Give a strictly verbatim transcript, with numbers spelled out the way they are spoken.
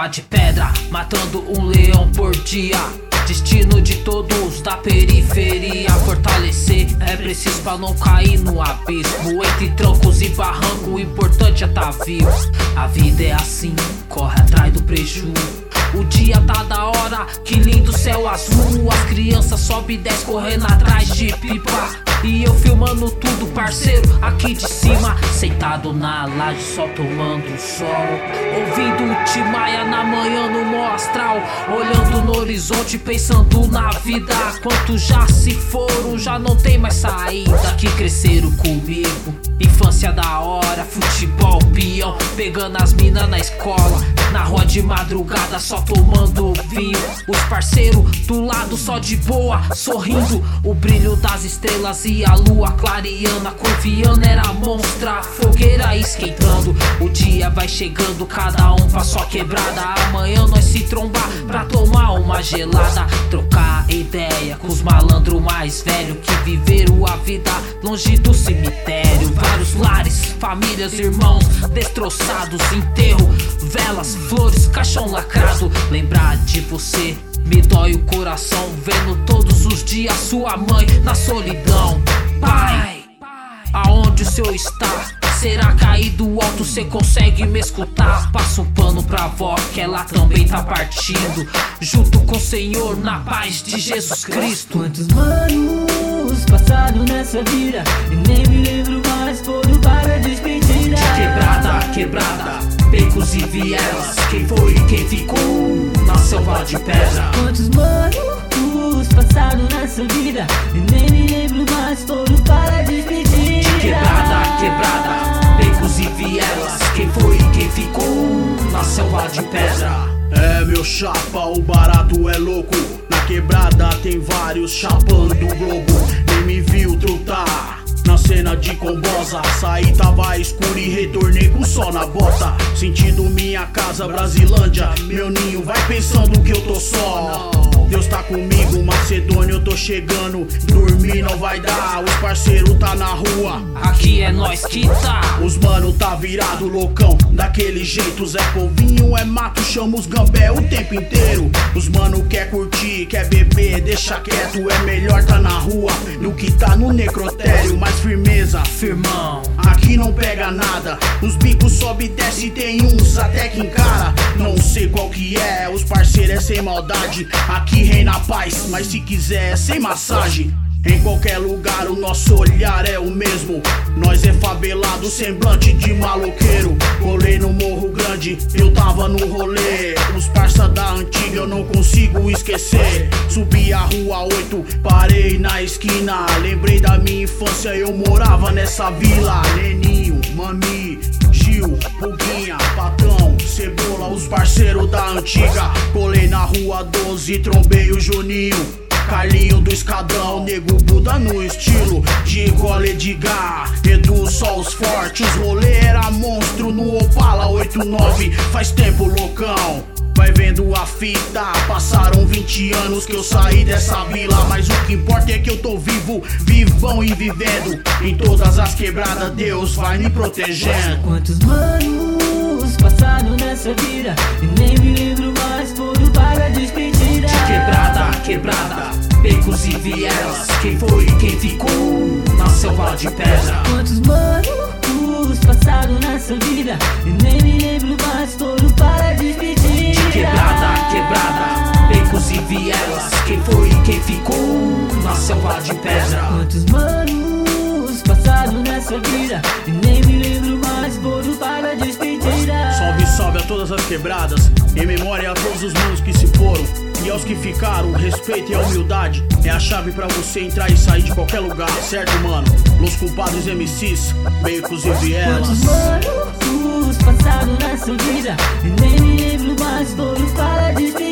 selva de pedra, matando um leão por dia. Destino de todos da periferia. Fortalecer é preciso pra não cair no abismo. Entre troncos e barranco, o importante é tá vivo. A vida é assim, corre atrás do prejuízo. O dia tá da hora, que lindo céu azul. As crianças sobe e desce correndo atrás de pipa. E eu filmando tudo, parceiro, aqui de cima, sentado na laje só tomando sol, ouvindo o Tim Maia na manhã no mó astral, olhando no horizonte, pensando na vida. Quantos já se foram, já não tem mais saída. Que cresceram comigo, infância da hora, futebol, peão, pegando as minas na escola, na rua de madrugada só tomando vinho. Os parceiros do lado só de boa, sorrindo, o brilho das estrelas e a lua clareando, confiando era monstra, fogueira esquentando. O dia vai chegando, cada um pra sua quebrada. Amanhã nós se trombar pra tomar uma gelada, trocar ideia com os malandros mais velhos que viveram a vida longe do cemitério. Vários lares, famílias, irmãos destroçados, enterro, velas, flores, caixão lacrado. Lembrar de você me dói o coração, vendo todos os dias sua mãe na solidão. Pai, aonde o senhor está? Será que aí do alto cê consegue me escutar? Passa um pano pra avó que ela também tá partindo, junto com o Senhor na paz de Jesus Cristo. Quantos manos passaram nessa vida e nem me lembro mais, foram para despedida. De quebrada, quebrada, becos e vielas, quem foi e quem ficou na selva de pedra. Quantos manos passaram nessa vida e nem me lembro mais, foram para despedida. De quebrada, quebrada, becos e vielas, quem foi e quem ficou na selva de pedra. É meu chapa, o barato é louco. Na quebrada tem vários chapando o globo. Nem me viu trutar na cena de Combosa, saí tava escuro e retornei com sol na bota. Sentindo minha casa, Brasilândia, meu ninho, vai pensando que eu tô só. Deus tá comigo, Macedônia, eu tô chegando. Dormir não vai dar, os parceiros tá na rua. Aqui é nós que tá. Os mano tá virado loucão, daquele jeito. Zé Povinho é mato, chama os gambé o tempo inteiro. Os mano quer curtir, quer beber, deixa quieto. É melhor tá na rua do que tá no necrotério. Mais firmeza, firmão, aqui não pega nada. Os bicos sobe e desce, tem uns até que encara. Não sei qual que é, os parceiros é sem maldade. Aqui reina a paz, mas se quiser é sem massagem. Em qualquer lugar o nosso olhar é o mesmo. Nós é favelado, semblante de maloqueiro. Colei no Morro Grande, eu tava no rolê. Os parça da antiga eu não consigo esquecer. Subi a rua oito, parei na esquina. Lembrei da minha infância, eu morava nessa vila. Neninho, Mami, Gil, Puguinha, Patão, Cebola, os parceiros da antiga. Colei na rua doze, trombei o Juninho, Carlinho do Escadrão, Nego Buda no estilo de Gole Edgar, Edu só os fortes, os rolê era monstro no Opala oito nove, faz tempo loucão. Vai vendo a fita, passaram vinte anos que eu saí dessa vila. Mas o que importa é que eu tô vivo, vivão e vivendo. Em todas as quebradas Deus vai me protegendo. Quantos manos passaram nessa vida e nem me lembro mais, foram para despedida. De quebrada, quebrada, becos e vielas, quem foi e quem ficou na selva de pedra. Quantos manos passaram nessa vida e nem me lembro mais, foram para despedida. De quebrada, quebrada, becos e vielas, quem foi e quem ficou na selva de pedra. Quantos manos passaram nessa vida e nem me lembro mais, foram para despedida. Salve, salve a todas as quebradas, em memória a todos os manos que se foram. E aos que ficaram, respeito e a humildade é a chave pra você entrar e sair de qualquer lugar, certo, mano? Los culpados M Cs, becos e vielas. Quantos manos passaram nessa vida e nem me lembro mais, foram para despedida.